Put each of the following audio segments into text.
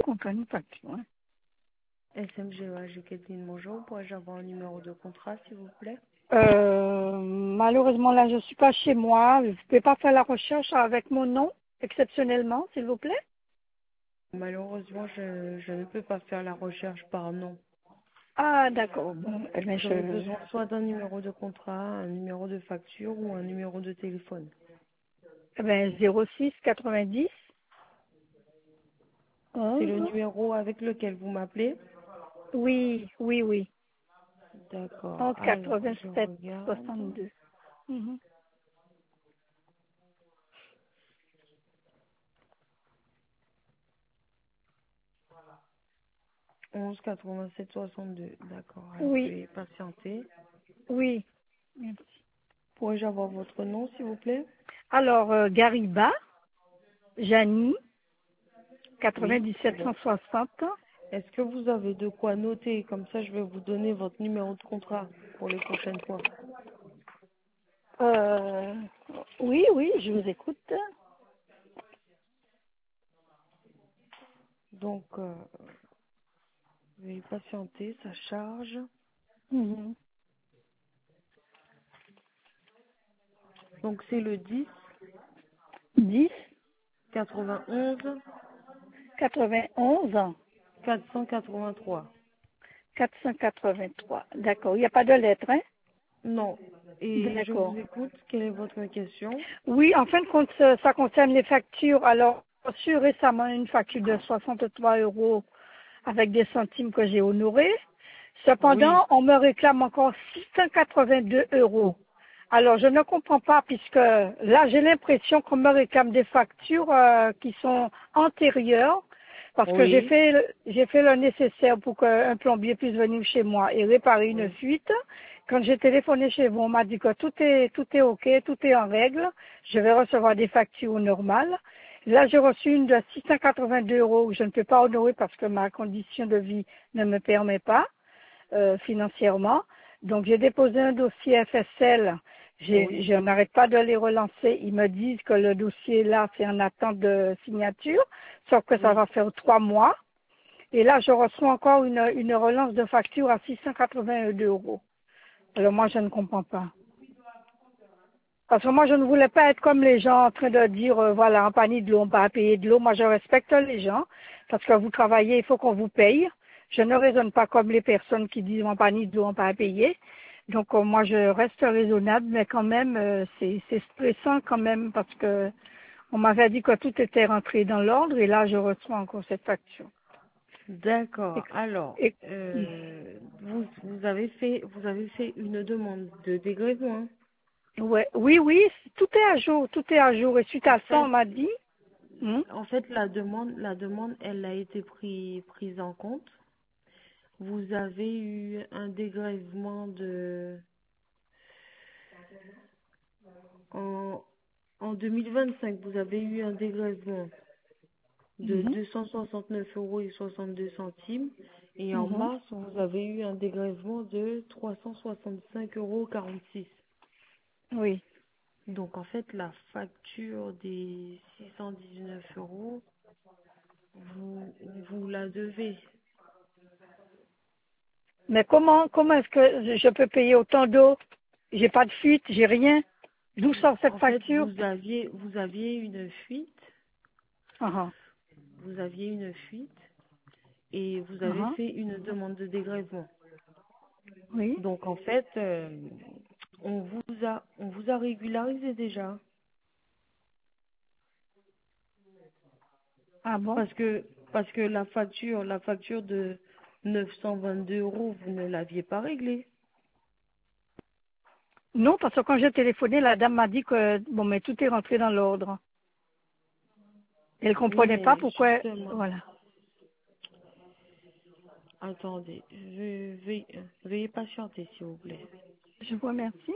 contre une facture. Hein. SMGEAG Kathleen, bonjour. Pourrais-je avoir un numéro de contrat, s'il vous plaît? Malheureusement, là, je suis pas chez moi. Vous pouvez pas faire la recherche avec mon nom, exceptionnellement, s'il vous plaît? Malheureusement, je ne peux pas faire la recherche par nom. Ah, d'accord. Bon, eh bien, J'aurais besoin soit d'un numéro de contrat, un numéro de facture ou un numéro de téléphone. eh bien, 06 90 C'est 11. le numéro avec lequel vous m'appelez? Oui, oui, oui. D'accord. 11 Alors, je 87 regarde. 62. Mhm. 11 87 62. D'accord. Alors, Oui, veuillez patienter. oui. Merci. Pourrais-je avoir votre nom, s'il vous plaît? Alors, Gariba, Janie, Oui. 97 160. Est-ce que vous avez de quoi noter? Comme ça, je vais vous donner votre numéro de contrat pour les prochaines fois. Euh, oui, oui, je vous écoute. Donc, veuillez patienter, ça charge. Mhm. Donc, c'est le 10 10 91 91 483. 483. D'accord. Il n'y a pas de lettre, hein? Non. Et je vous D'accord. écoute. Quelle est votre question? Oui, en fin de compte, ça concerne les factures. Alors, j'ai reçu récemment une facture de 63 euros avec des centimes que j'ai honorés. Oui. Cependant, on me réclame encore 682 euros. Alors, je ne comprends pas puisque là, j'ai l'impression qu'on me réclame des factures qui sont antérieures parce que Oui. j'ai fait le nécessaire pour qu'un plombier puisse venir chez moi et réparer une Oui. fuite. Quand j'ai téléphoné chez vous, on m'a dit que tout est OK, tout est en règle. Je vais recevoir des factures normales. Là, j'ai reçu une de 682 euros que je ne peux pas honorer parce que ma condition de vie ne me permet pas financièrement. Donc, j'ai déposé un dossier FSL. Oui. Je n'arrête pas de les relancer. Ils me disent que le dossier là, c'est en attente de signature, sauf que ça Oui. va faire 3 mois. Et là, je reçois encore une relance de facture à 682 euros. Alors moi, je ne comprends pas. Parce que moi, je ne voulais pas être comme les gens en train de dire, voilà, en panier de l'eau, on va payer de l'eau. Moi, je respecte les gens, parce que vous travaillez, il faut qu'on vous paye. Je ne raisonne pas comme les personnes qui disent, en panier de l'eau, on va payer. Donc, moi, je reste raisonnable, mais quand même, c'est stressant quand même, parce que on m'avait dit que tout était rentré dans l'ordre, et là, je reçois encore cette facture. Et, D'accord. Alors, et- vous avez fait une demande de dégrèvement. ouais, oui, oui, tout est à jour, tout est à jour. Et suite En à ça, on fait, m'a dit, la demande, elle a été prise en compte. Vous avez eu un dégrèvement en, en 2025, vous avez eu un dégrèvement de mhm, 269 euros et 62 centimes. Et en mhm, mars, vous avez eu un dégrèvement de 365,46 euros. oui. Donc, en fait, la facture des 619 euros, vous la devez. Mais comment est-ce que je peux payer autant d'eau? J'ai pas de fuite, j'ai rien. D'où sort cette En fait, facture? vous aviez une fuite, Ah, ah, vous aviez une fuite et vous avez ah, fait une demande de dégrèvement. oui. Donc, en fait, on vous a régularisé déjà. Ah bon? Parce que la facture de 922 euros, vous ne l'aviez pas réglée. Non, parce que quand j'ai téléphoné, la dame m'a dit que bon, mais tout est rentré dans l'ordre. Elle Oui, comprenait pas mais pourquoi. justement, Voilà. attendez, veuillez patienter, s'il vous plaît. Je vous remercie.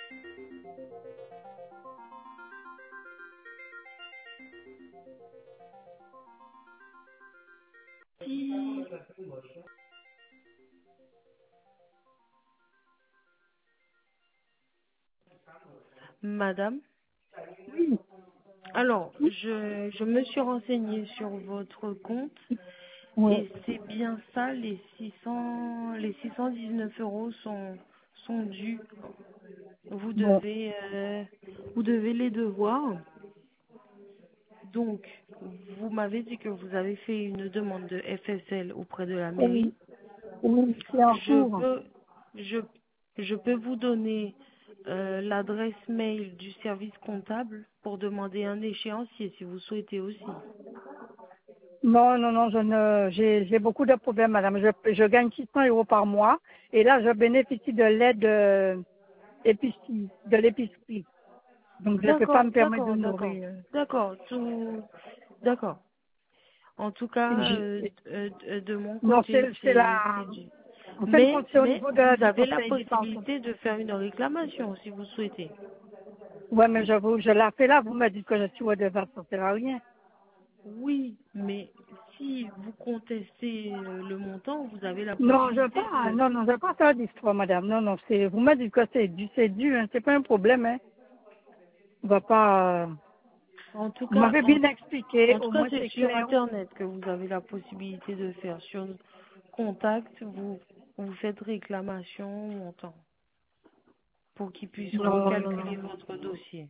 Si, madame. Alors, je me suis renseignée sur votre compte Oui. et c'est bien ça, les 619 euros sont dus. Vous Bon. devez les devoir. Donc, vous m'avez dit que vous avez fait une demande de FSL auprès de la mairie. Oui, oui, c'est en Je cours. peux, je, je peux vous donner l'adresse mail du service comptable pour demander un échéancier si vous souhaitez aussi. Non, non, non, j'ai beaucoup de problèmes, madame. Je gagne 600 euros par mois et là, je bénéficie de l'aide de l'épicerie. Donc, je ne peux pas D'accord, me permettre de d'accord, d'accord, nourrir. d'accord, d'accord. En tout cas, J'ai- de mon Non, côté, la... c'est du. En fin de compte, c'est au Mais niveau vous du avez la conseil départemental. possibilité de faire une réclamation si vous souhaitez. Ouais, mais je la fais là. Vous me dites que je suis redevable, ça ne sert à rien. Oui, mais si vous contestez le montant, vous avez la Non, je veux possibilité pas. de. Non, non, je veux pas faire d'histoire, madame. Non, non, vous me dites que c'est dû, hein. C'est pas un problème, hein. On va pas, En tout vous cas, m'avez bien expliqué, en tout au cas, moins c'est c'est sur clair. Internet que vous avez la possibilité de faire. Sur contact, vous faites réclamation montant pour qu'ils puissent Non, non, non. recalculer votre dossier.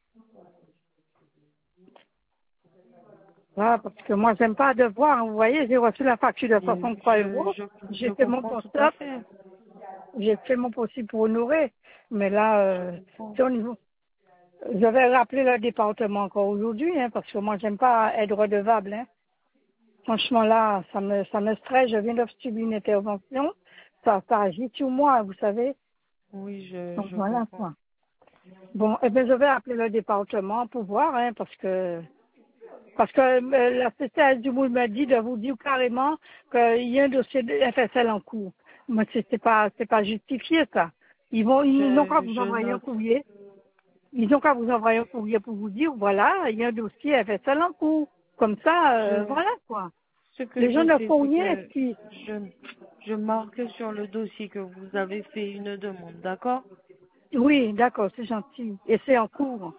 Ah, parce que moi, j'aime pas devoir. Vous voyez, j'ai reçu la facture de Et 63 euros. je J'ai fait mon comprends tout à possible. fait. J'ai fait mon possible pour honorer. Mais là, Je comprends. c'est au niveau. Je vais rappeler le département encore aujourd'hui, hein, parce que moi, j'aime pas être redevable, hein. Franchement, là, ça me stresse. Je viens de subir une intervention. Ça agit sur moi, vous savez. Oui, Donc je voilà, comprends. quoi. Bon, eh bien, je vais appeler le département pour voir, hein, parce que la spécialiste du Moule m'a dit de vous dire carrément qu'il y a un dossier de FSL en cours. Mais c'est pas justifié, ça. Ils n'ont qu'à vous Je envoyer un note. courrier. Ils n'ont qu'à vous envoyer un courrier pour vous dire, voilà, il y a un dossier FSL en cours. Comme ça, Je, voilà, quoi. Ce que Les gens je ne fais, font c'est rien que si, je marque sur le dossier que vous avez fait une demande, d'accord? oui, d'accord, c'est gentil. Et c'est en cours.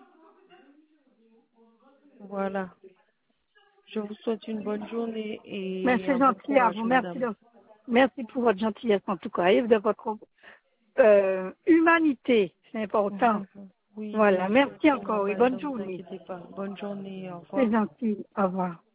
Voilà. Je vous souhaite une bonne journée Mais et c'est un bon gentil à vous. courage, madame. Merci pour votre gentillesse, en tout cas, et de votre humanité. C'est important. Oui, Voilà. bien sûr, Merci c'est encore et normal, ne bonne vous journée. inquiétez pas. Bonne journée, au C'est revoir. gentil. Au revoir.